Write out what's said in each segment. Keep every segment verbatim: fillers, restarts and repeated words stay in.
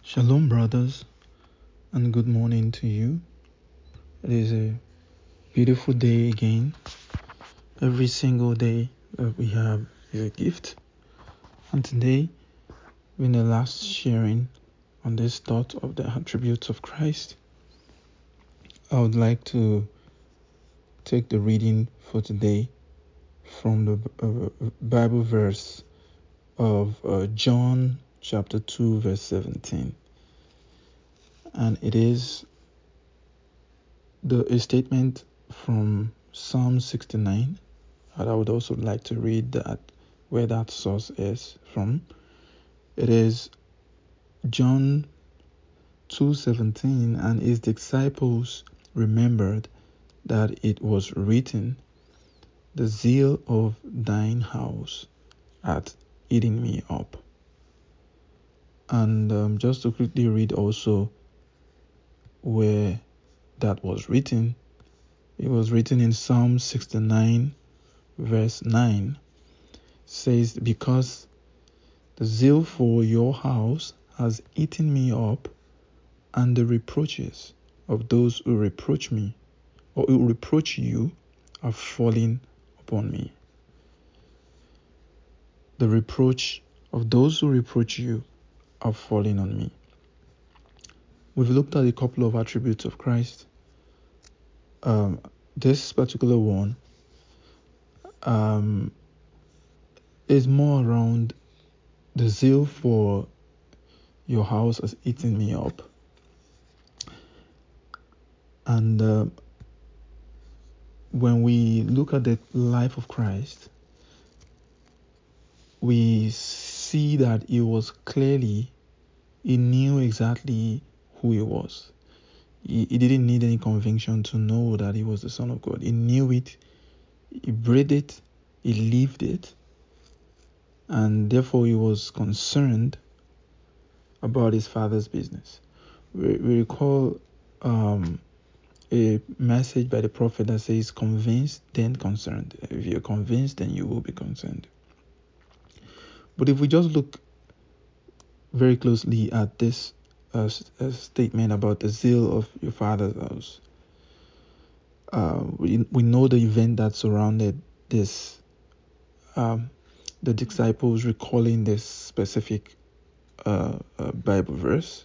Shalom, brothers, and good morning to you. It is a beautiful day again. Every single day that we have is a gift. And today, in the last sharing on this thought of the attributes of Christ, I would like to take the reading for today from the uh, Bible verse of uh, John chapter two, verse seventeen. And it is the a statement from Psalm sixty-nine. And I would also like to read that where that source is from. It is John two seventeen, and his disciples remembered that it was written, "The zeal of thine house hath eaten me up." And um, just to quickly read also where that was written, it was written in Psalm sixty-nine, verse nine, says, "Because the zeal for your house has eaten me up, and the reproaches of those who reproach me, or who reproach you, are falling upon me." The reproach of those who reproach you are falling on me. We've looked at a couple of attributes of Christ. Um, this particular one um, is more around the zeal for your house has eaten me up. And uh, when we look at the life of Christ, we see that he was clearly, he knew exactly who he was. He, he didn't need any conviction to know that he was the Son of God. He knew it, he breathed it, he lived it, and therefore he was concerned about his Father's business. We, we recall um, a message by the prophet that says, "Convinced, then concerned." If you're convinced, then you will be concerned. But if we just look very closely at this uh, uh, statement about the zeal of your Father's house, uh, we, we know the event that surrounded this, um, the disciples recalling this specific uh, uh, Bible verse.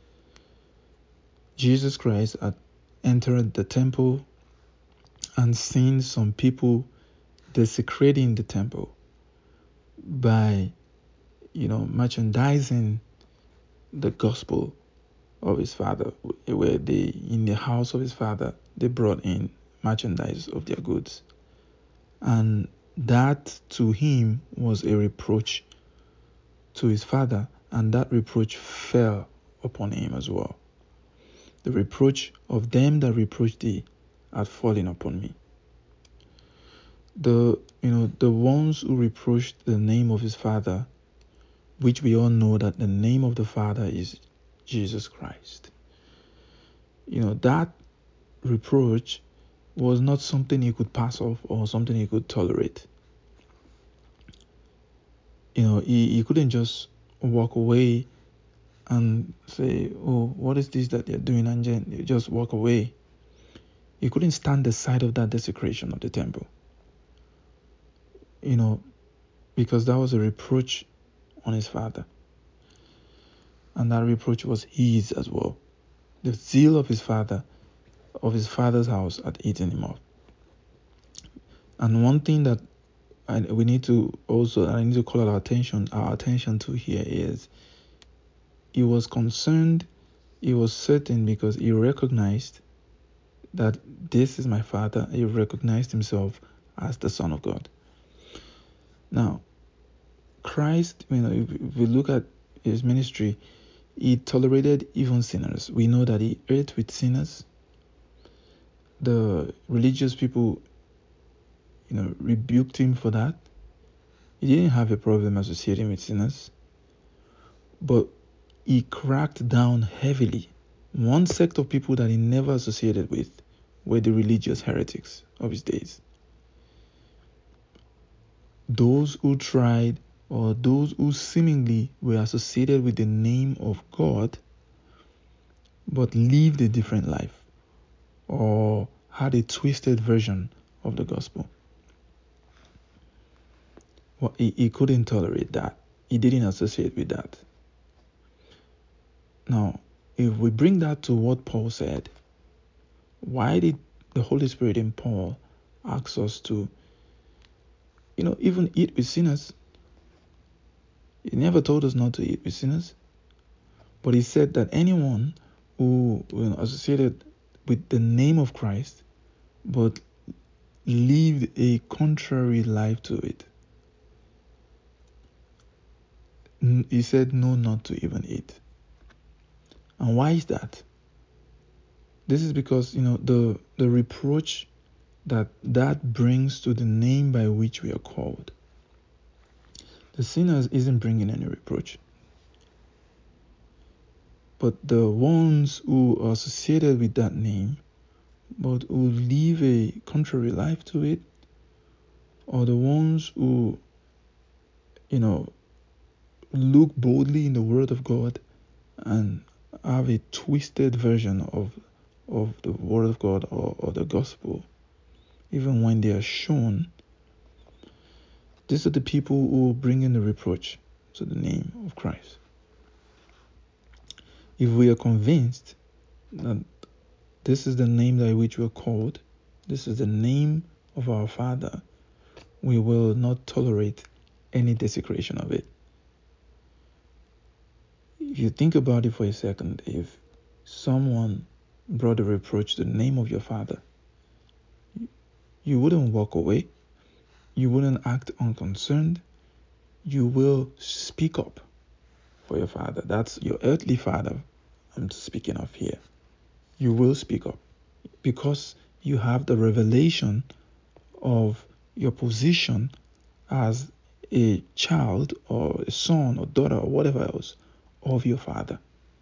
Jesus Christ had entered the temple and seen some people desecrating the temple by, you know, merchandising the gospel of his Father, where they, in the house of his Father, they brought in merchandise of their goods. And that to him was a reproach to his Father, and that reproach fell upon him as well. The reproach of them that reproach thee had fallen upon me. The you know the ones who reproached the name of his Father, which we all know that the name of the Father is Jesus Christ. You know, that reproach was not something he could pass off or something he could tolerate. You know, he, he couldn't just walk away and say, "Oh, what is this that they're doing?" and then just walk away. He couldn't stand the sight of that desecration of the temple. You know, because that was a reproach on his Father. And that reproach was his as well. The zeal of his Father, of his Father's house, had eaten him up. And one thing that I, we need to also, I need to call our attention, our attention to here is, he was concerned, he was certain, because he recognized that this is my Father. He recognized himself as the Son of God. Now, Christ, you know, if we look at his ministry, he tolerated even sinners. We know that he ate with sinners. The religious people, you know, rebuked him for that. He didn't have a problem associating with sinners, but he cracked down heavily. One sect of people that he never associated with were the religious heretics of his days. Those who tried, or those who seemingly were associated with the name of God, but lived a different life or had a twisted version of the gospel. Well, he, he couldn't tolerate that. He didn't associate with that. Now, if we bring that to what Paul said, why did the Holy Spirit in Paul ask us to, you know, even eat with sinners? He never told us not to eat with sinners. But he said that anyone who, you know, associated with the name of Christ but lived a contrary life to it, he said no, not to even eat. And why is that? This is because, you know, the the reproach that that brings to the name by which we are called. The sinners isn't bringing any reproach, but the ones who are associated with that name but who live a contrary life to it, or the ones who, you know, look boldly in the Word of God and have a twisted version of of the Word of God or, or the gospel, even when they are shown, these are the people who bring in the reproach to the name of Christ. If we are convinced that this is the name by which we are called, this is the name of our Father, we will not tolerate any desecration of it. If you think about it for a second, if someone brought a reproach to the name of your Father, you wouldn't walk away. You wouldn't act unconcerned. You will speak up for your Father. That's your earthly Father I'm speaking of here. You will speak up because you have the revelation of your position as a child or a son or daughter or whatever else of your Father.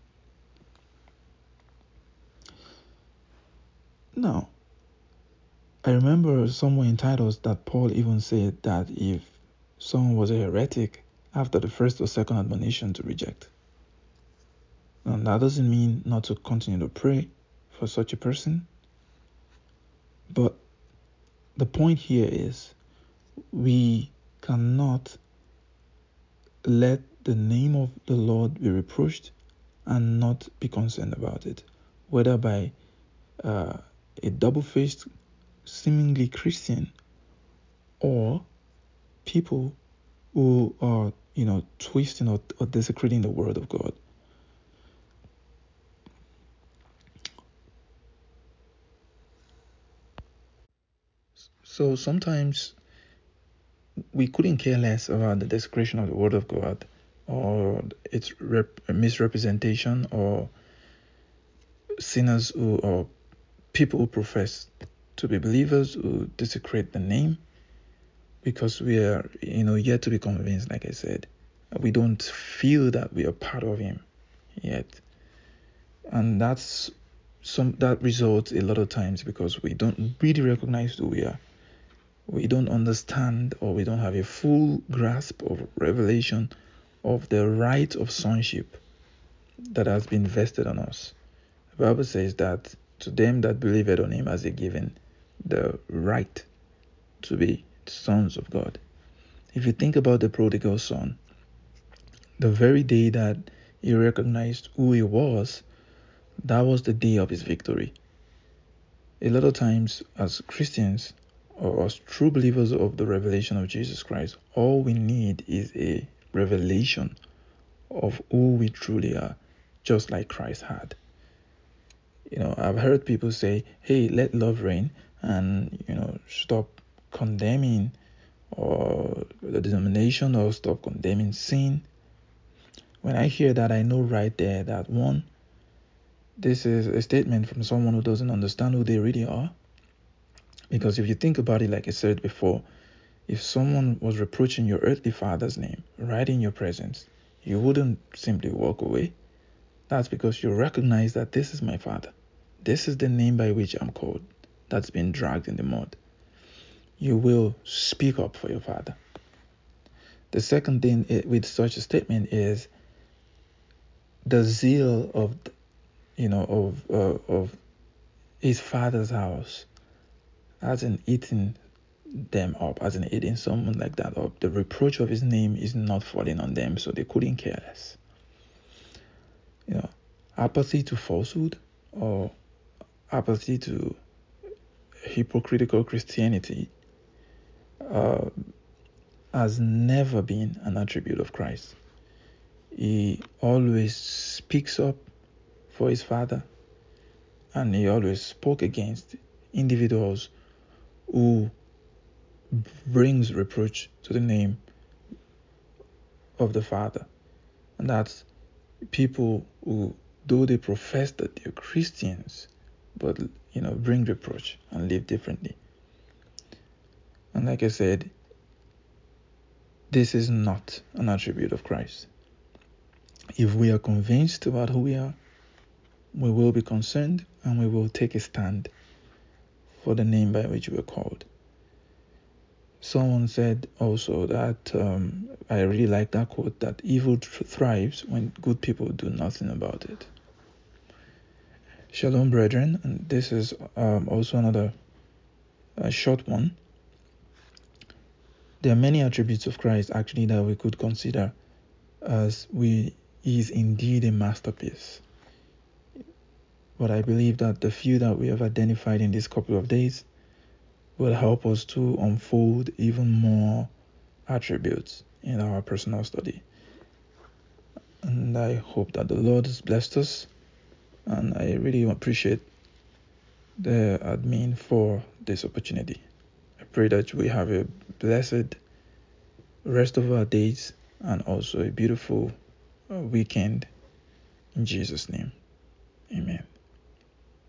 Now, I remember somewhere in Titus that Paul even said that if someone was a heretic, after the first or second admonition, to reject. Now, that doesn't mean not to continue to pray for such a person, but the point here is we cannot let the name of the Lord be reproached and not be concerned about it, whether by uh, a double-faced, seemingly Christian, or people who are, you know, twisting or, or desecrating the Word of God. So sometimes we couldn't care less about the desecration of the Word of God or its rep- misrepresentation or sinners who or people who profess to be believers who desecrate the name, because we are, you know, yet to be convinced. Like I said, we don't feel that we are part of Him yet, and that's some that results a lot of times because we don't really recognize who we are. We don't understand, or we don't have a full grasp of revelation of the right of sonship that has been vested on us. The Bible says that to them that believed on Him has He given the right to be sons of God. If you think about the prodigal son, the very day that he recognized who he was, that was the day of his victory. A lot of times as Christians or as true believers of the revelation of Jesus Christ, all we need is a revelation of who we truly are, just like Christ had. You know, I've heard people say, hey, let love reign, and, you know, stop condemning or the denomination, or stop condemning sin. When I hear that, I know right there that, one, this is a statement from someone who doesn't understand who they really are. Because if you think about it, like I said before, if someone was reproaching your earthly father's name right in your presence, you wouldn't simply walk away. That's because you recognize that this is my Father. This is the name by which I'm called, that's been dragged in the mud. You will speak up for your Father. The second thing with such a statement is the zeal of you know, of uh, of his father's house, hasn't eaten them up, hasn't eaten someone like that up. The reproach of his name is not falling on them, so they couldn't care less. You know, apathy to falsehood or apathy to hypocritical Christianity uh, has never been an attribute of Christ. He always speaks up for his Father, and he always spoke against individuals who brings reproach to the name of the Father. And that's people who, though they profess that they're Christians, but you know, bring reproach and live differently. And like I said, this is not an attribute of Christ. If we are convinced about who we are, we will be concerned and we will take a stand for the name by which we are called. Someone said also that, um, I really like that quote, that evil thrives when good people do nothing about it. Shalom, brethren, and this is um, also another uh, short one. There are many attributes of Christ actually that we could consider as we he is indeed a masterpiece. But I believe that the few that we have identified in these couple of days will help us to unfold even more attributes in our personal study. And I hope that the Lord has blessed us, and I really appreciate the admin for this opportunity. I pray that we have a blessed rest of our days and also a beautiful uh, weekend in Jesus' name.